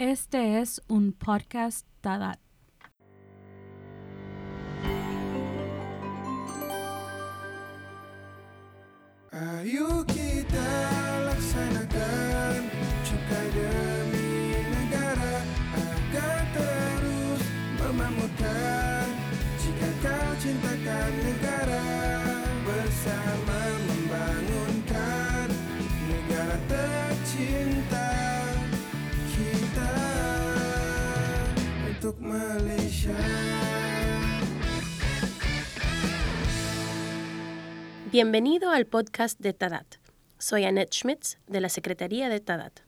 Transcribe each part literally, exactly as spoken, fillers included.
Este es un podcast Tadat. Ayo kita laksanakan cukai demi negara agar terus memakmurkan. Jika kau cintakan negara, bersama membangunkan negara tercinta kita untuk Malaysia. Bienvenido al podcast de Tadat. Soy Annette Schmitz, de la Secretaría de Tadat.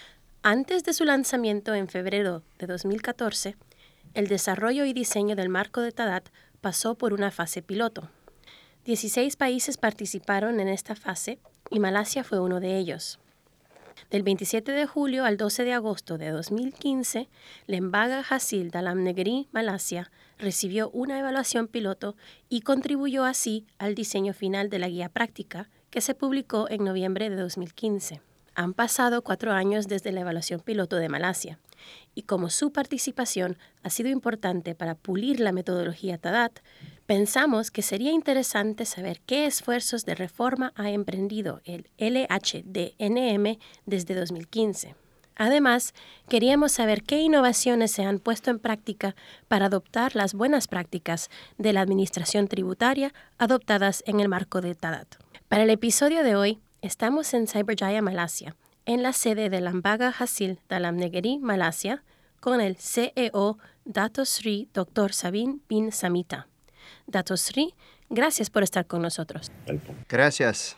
Antes de su lanzamiento en febrero de dos mil catorce, el desarrollo y diseño del marco de Tadat pasó por una fase piloto. dieciséis países participaron en esta fase y Malasia fue uno de ellos. Del veintisiete de julio al doce de agosto de dos mil quince, Lembaga Hasil Dalam Negeri, Malasia, recibió una evaluación piloto y contribuyó así al diseño final de la guía práctica que se publicó en noviembre de dos mil quince. Han pasado cuatro años desde la evaluación piloto de Malasia y como su participación ha sido importante para pulir la metodología Tadat, pensamos que sería interesante saber qué esfuerzos de reforma ha emprendido el L H D N M desde dos mil quince. Además, queríamos saber qué innovaciones se han puesto en práctica para adoptar las buenas prácticas de la administración tributaria adoptadas en el marco de Tadat. Para el episodio de hoy, estamos en Cyberjaya, Malasia, en la sede de Lembaga Hasil Dalam Negeri, Malasia, con el C E O Dato Sri doctor Sabin bin Samita. Dato Sri, gracias por estar con nosotros. Gracias.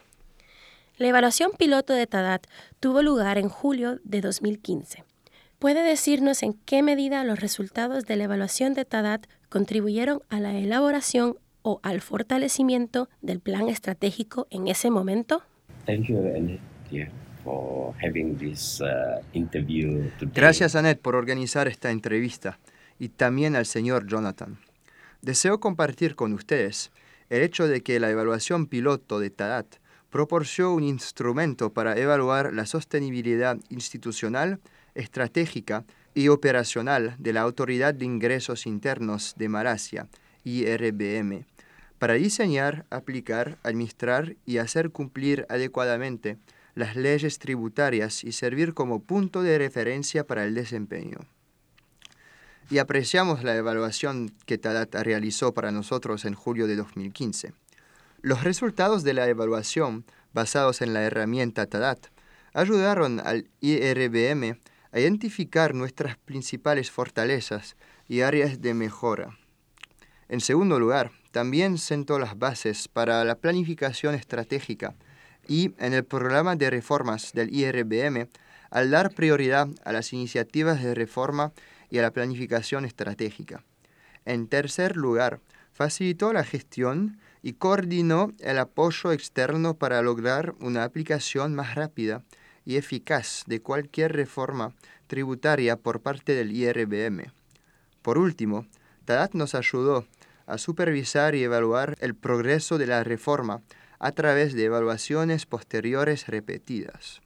La evaluación piloto de Tadat tuvo lugar en julio de dos mil quince. ¿Puede decirnos en qué medida los resultados de la evaluación de Tadat contribuyeron a la elaboración o al fortalecimiento del plan estratégico en ese momento? Thank you, Annette, yeah, for having this uh, interview today. Gracias, Annette, por organizar esta entrevista y también al señor Jonathan. Deseo compartir con ustedes el hecho de que la evaluación piloto de Tadat proporcionó un instrumento para evaluar la sostenibilidad institucional, estratégica y operacional de la Autoridad de Ingresos Internos de Malasia, I R B M, para diseñar, aplicar, administrar y hacer cumplir adecuadamente las leyes tributarias y servir como punto de referencia para el desempeño. Y apreciamos la evaluación que Tadat realizó para nosotros en julio de dos mil quince. Los resultados de la evaluación, basados en la herramienta Tadat, ayudaron al I R B M a identificar nuestras principales fortalezas y áreas de mejora. En segundo lugar, también sentó las bases para la planificación estratégica y en el programa de reformas del I R B M, al dar prioridad a las iniciativas de reforma y a la planificación estratégica. En tercer lugar, facilitó la gestión y coordinó el apoyo externo para lograr una aplicación más rápida y eficaz de cualquier reforma tributaria por parte del I R B M. Por último, Tadat nos ayudó a supervisar y evaluar el progreso de la reforma a través de evaluaciones posteriores repetidas.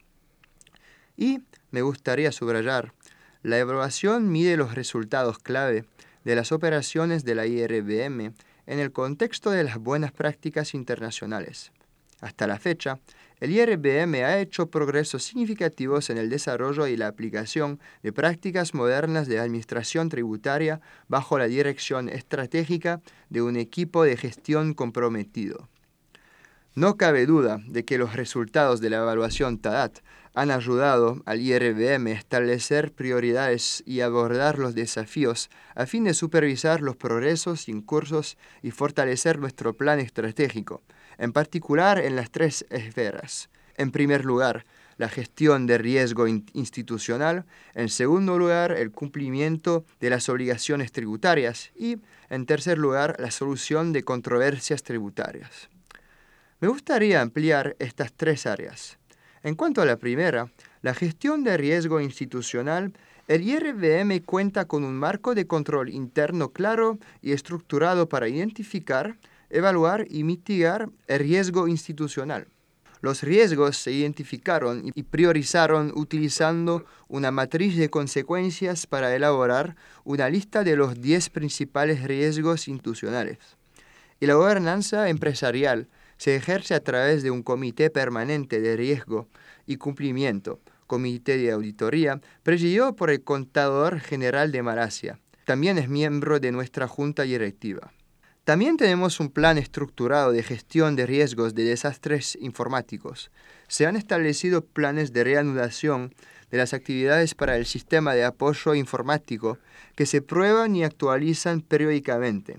Y me gustaría subrayar, la evaluación mide los resultados clave de las operaciones de la I R B M en el contexto de las buenas prácticas internacionales. Hasta la fecha, el I R B M ha hecho progresos significativos en el desarrollo y la aplicación de prácticas modernas de administración tributaria bajo la dirección estratégica de un equipo de gestión comprometido. No cabe duda de que los resultados de la evaluación Tadat han ayudado al I R B M a establecer prioridades y abordar los desafíos a fin de supervisar los progresos en cursos y fortalecer nuestro plan estratégico, en particular en las tres esferas. En primer lugar, la gestión de riesgo in- institucional, en segundo lugar, el cumplimiento de las obligaciones tributarias y, en tercer lugar, la solución de controversias tributarias. Me gustaría ampliar estas tres áreas. En cuanto a la primera, la gestión de riesgo institucional, el I R B M cuenta con un marco de control interno claro y estructurado para identificar, evaluar y mitigar el riesgo institucional. Los riesgos se identificaron y priorizaron utilizando una matriz de consecuencias para elaborar una lista de los diez principales riesgos institucionales. Y la gobernanza empresarial se ejerce a través de un comité permanente de riesgo y cumplimiento, comité de auditoría, presidido por el contador general de Malasia. También es miembro de nuestra junta directiva. También tenemos un plan estructurado de gestión de riesgos de desastres informáticos. Se han establecido planes de reanudación de las actividades para el sistema de apoyo informático que se prueban y actualizan periódicamente.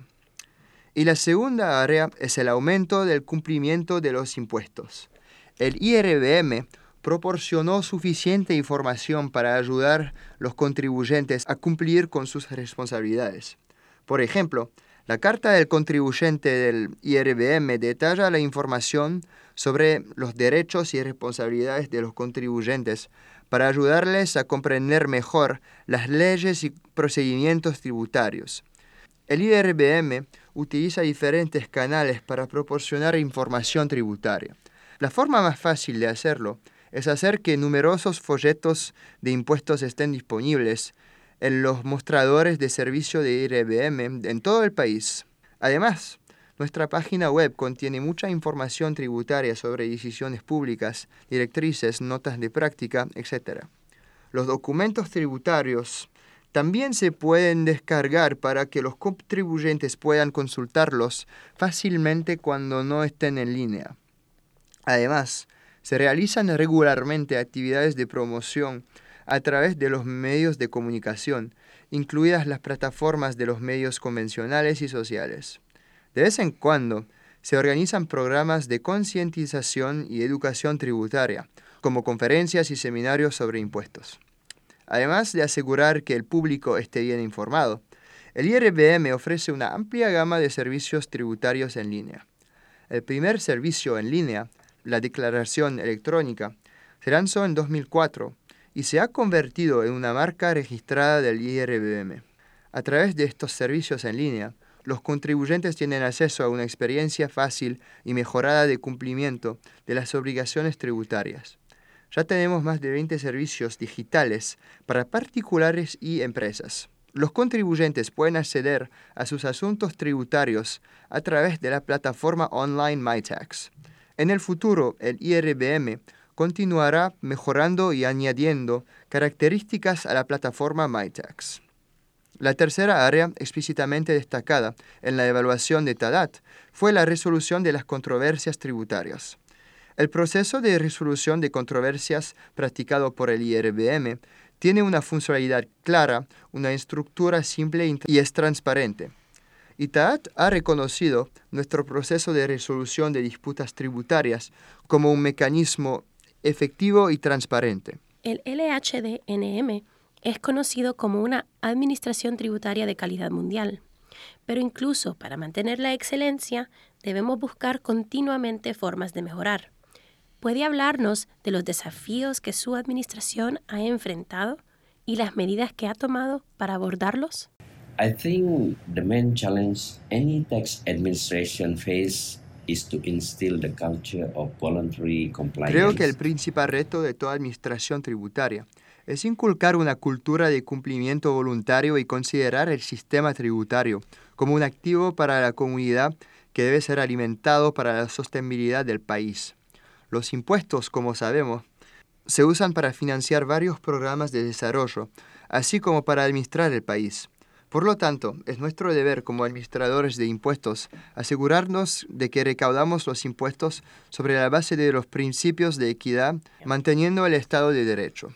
Y la segunda área es el aumento del cumplimiento de los impuestos. El I R B M proporcionó suficiente información para ayudar a los contribuyentes a cumplir con sus responsabilidades. Por ejemplo, la carta del contribuyente del I R B M detalla la información sobre los derechos y responsabilidades de los contribuyentes para ayudarles a comprender mejor las leyes y procedimientos tributarios. El I R B M utiliza diferentes canales para proporcionar información tributaria. La forma más fácil de hacerlo es hacer que numerosos folletos de impuestos estén disponibles en los mostradores de servicio de I R B M en todo el país. Además, nuestra página web contiene mucha información tributaria sobre decisiones públicas, directrices, notas de práctica, etcétera. Los documentos tributarios también se pueden descargar para que los contribuyentes puedan consultarlos fácilmente cuando no estén en línea. Además, se realizan regularmente actividades de promoción a través de los medios de comunicación, incluidas las plataformas de los medios convencionales y sociales. De vez en cuando, se organizan programas de concientización y educación tributaria, como conferencias y seminarios sobre impuestos. Además de asegurar que el público esté bien informado, el I R B M ofrece una amplia gama de servicios tributarios en línea. El primer servicio en línea, la declaración electrónica, se lanzó en dos mil cuatro y se ha convertido en una marca registrada del I R B M. A través de estos servicios en línea, los contribuyentes tienen acceso a una experiencia fácil y mejorada de cumplimiento de las obligaciones tributarias. Ya tenemos más de veinte servicios digitales para particulares y empresas. Los contribuyentes pueden acceder a sus asuntos tributarios a través de la plataforma online MyTax. En el futuro, el I R B M continuará mejorando y añadiendo características a la plataforma MyTax. La tercera área explícitamente destacada en la evaluación de TADAT fue la resolución de las controversias tributarias. El proceso de resolución de controversias practicado por el I R B M tiene una funcionalidad clara, una estructura simple y es transparente. Y TADAT ha reconocido nuestro proceso de resolución de disputas tributarias como un mecanismo efectivo y transparente. El L H D N M es conocido como una administración tributaria de calidad mundial, pero incluso para mantener la excelencia debemos buscar continuamente formas de mejorar. ¿Puede hablarnos de los desafíos que su administración ha enfrentado y las medidas que ha tomado para abordarlos? I think the main challenge any tax administration face is to instill the culture of voluntary compliance. Creo que el principal reto de toda administración tributaria es inculcar una cultura de cumplimiento voluntario y considerar el sistema tributario como un activo para la comunidad que debe ser alimentado para la sostenibilidad del país. Los impuestos, como sabemos, se usan para financiar varios programas de desarrollo, así como para administrar el país. Por lo tanto, es nuestro deber como administradores de impuestos asegurarnos de que recaudamos los impuestos sobre la base de los principios de equidad, manteniendo el Estado de Derecho.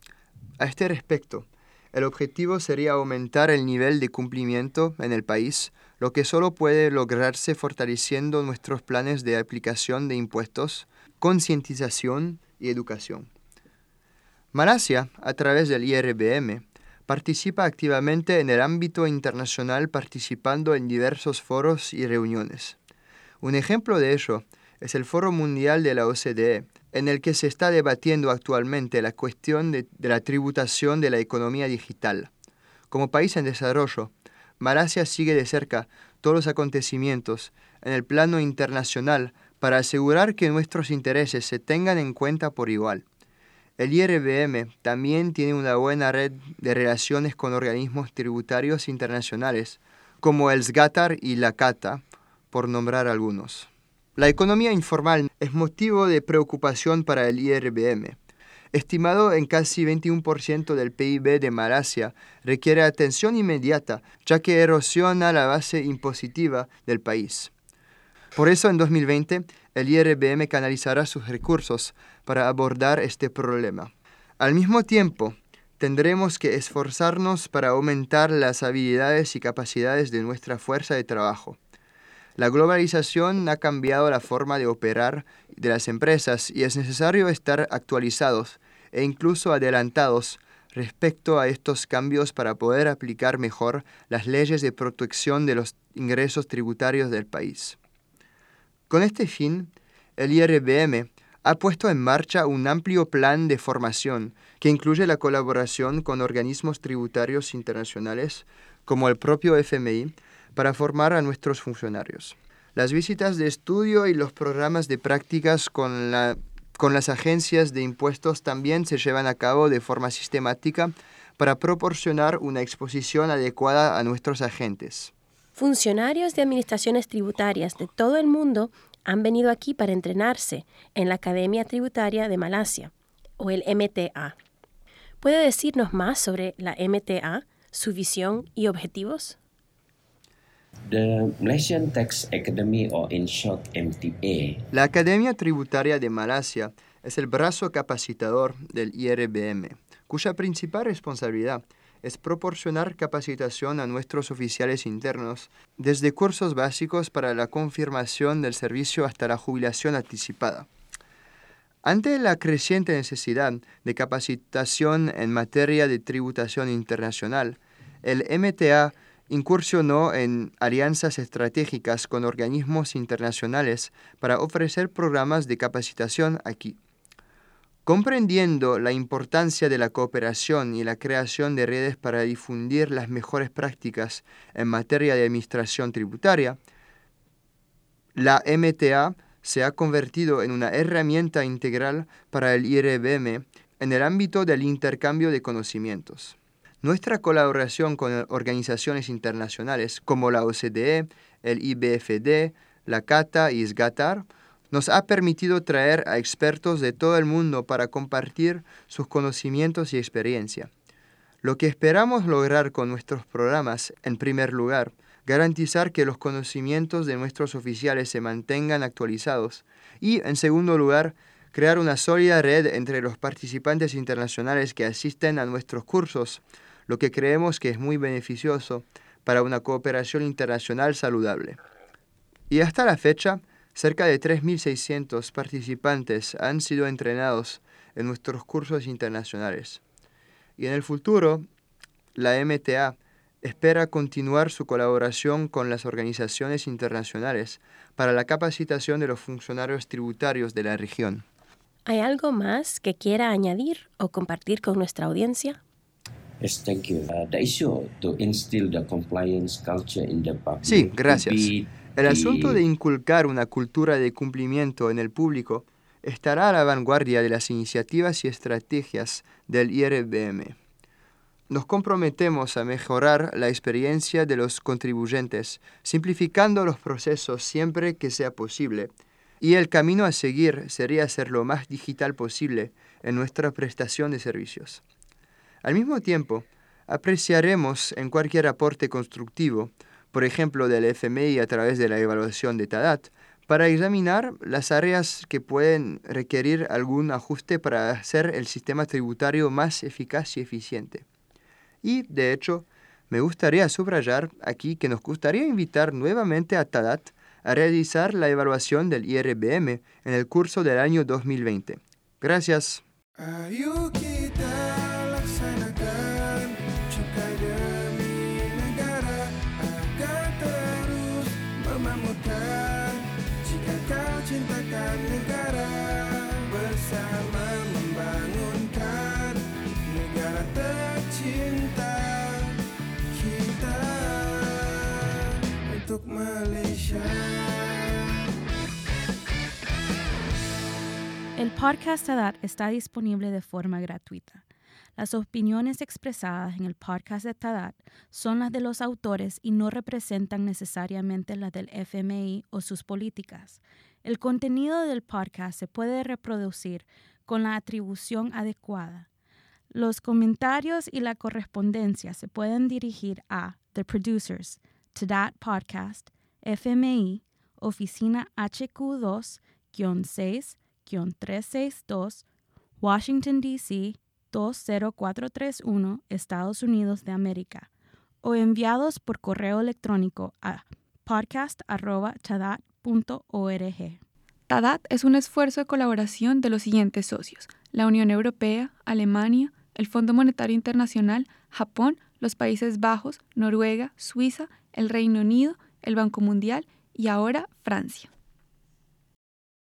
A este respecto, el objetivo sería aumentar el nivel de cumplimiento en el país, lo que solo puede lograrse fortaleciendo nuestros planes de aplicación de impuestos, concientización y educación. Malasia, a través del I R B M, participa activamente en el ámbito internacional participando en diversos foros y reuniones. Un ejemplo de ello es el Foro Mundial de la O C D E, en el que se está debatiendo actualmente la cuestión de, de la tributación de la economía digital. Como país en desarrollo, Malasia sigue de cerca todos los acontecimientos en el plano internacional para asegurar que nuestros intereses se tengan en cuenta por igual. El I R B M también tiene una buena red de relaciones con organismos tributarios internacionales, como el SGATAR y la CATA, por nombrar algunos. La economía informal es motivo de preocupación para el I R B M. Estimado en casi veintiuno por ciento del P I B de Malasia, requiere atención inmediata, ya que erosiona la base impositiva del país. Por eso, en dos mil veinte, el I R B M canalizará sus recursos para abordar este problema. Al mismo tiempo, tendremos que esforzarnos para aumentar las habilidades y capacidades de nuestra fuerza de trabajo. La globalización ha cambiado la forma de operar de las empresas y es necesario estar actualizados e incluso adelantados respecto a estos cambios para poder aplicar mejor las leyes de protección de los ingresos tributarios del país. Con este fin, el I R B M ha puesto en marcha un amplio plan de formación que incluye la colaboración con organismos tributarios internacionales como el propio F M I para formar a nuestros funcionarios. Las visitas de estudio y los programas de prácticas con, la, con las agencias de impuestos también se llevan a cabo de forma sistemática para proporcionar una exposición adecuada a nuestros agentes. Funcionarios de administraciones tributarias de todo el mundo han venido aquí para entrenarse en la Academia Tributaria de Malasia, o el M T A. ¿Puede decirnos más sobre la M T A, su visión y objetivos? The Malaysian Tax Academy, or in short M T A, La Academia Tributaria de Malasia es el brazo capacitador del I R B M, cuya principal responsabilidad es proporcionar capacitación a nuestros oficiales internos, desde cursos básicos para la confirmación del servicio hasta la jubilación anticipada. Ante la creciente necesidad de capacitación en materia de tributación internacional, el M T A incursionó en alianzas estratégicas con organismos internacionales para ofrecer programas de capacitación aquí. Comprendiendo la importancia de la cooperación y la creación de redes para difundir las mejores prácticas en materia de administración tributaria, la M T A se ha convertido en una herramienta integral para el I R B M en el ámbito del intercambio de conocimientos. Nuestra colaboración con organizaciones internacionales como la O C D E, el I B F D, la CATA y SGATAR nos ha permitido traer a expertos de todo el mundo para compartir sus conocimientos y experiencia. Lo que esperamos lograr con nuestros programas, en primer lugar, garantizar que los conocimientos de nuestros oficiales se mantengan actualizados y, en segundo lugar, crear una sólida red entre los participantes internacionales que asisten a nuestros cursos, lo que creemos que es muy beneficioso para una cooperación internacional saludable. Y hasta la fecha, cerca de tres mil seiscientos participantes han sido entrenados en nuestros cursos internacionales. Y en el futuro, la M T A espera continuar su colaboración con las organizaciones internacionales para la capacitación de los funcionarios tributarios de la región. ¿Hay algo más que quiera añadir o compartir con nuestra audiencia? Yes, thank you. Uh, the issue to instill the compliance culture in the public. Sí, gracias. would be El asunto the- de inculcar una cultura de cumplimiento en el público estará a la vanguardia de las iniciativas y estrategias del I R B M. Nos comprometemos a mejorar la experiencia de los contribuyentes, simplificando los procesos siempre que sea posible, y el camino a seguir sería ser lo más digital posible en nuestra prestación de servicios. Al mismo tiempo, apreciaremos en cualquier aporte constructivo, por ejemplo del F M I a través de la evaluación de TADAT, para examinar las áreas que pueden requerir algún ajuste para hacer el sistema tributario más eficaz y eficiente. Y, de hecho, me gustaría subrayar aquí que nos gustaría invitar nuevamente a TADAT a realizar la evaluación del I R B M en el curso del año dos mil veinte. Gracias. Ayo kita laksanakan cukai demi negara agar terus memakmurkan. Jika kau cintakan negara, bersama membangunkan negara tercinta kita untuk Malaysia. podcast Tadat está disponible de forma gratuita. Las opiniones expresadas en el podcast de Tadat son las de los autores y no representan necesariamente las del F M I o sus políticas. El contenido del podcast se puede reproducir con la atribución adecuada. Los comentarios y la correspondencia se pueden dirigir a The Producers, Tadat Podcast, F M I, Oficina H Q dos seis tres seis dos, Washington, D C dos cero cuatro tres uno, Estados Unidos de América, o enviados por correo electrónico a podcast arroba tadat punto org. Tadat es un esfuerzo de colaboración de los siguientes socios: la Unión Europea, Alemania, el Fondo Monetario Internacional, Japón, los Países Bajos, Noruega, Suiza, el Reino Unido, el Banco Mundial y ahora Francia.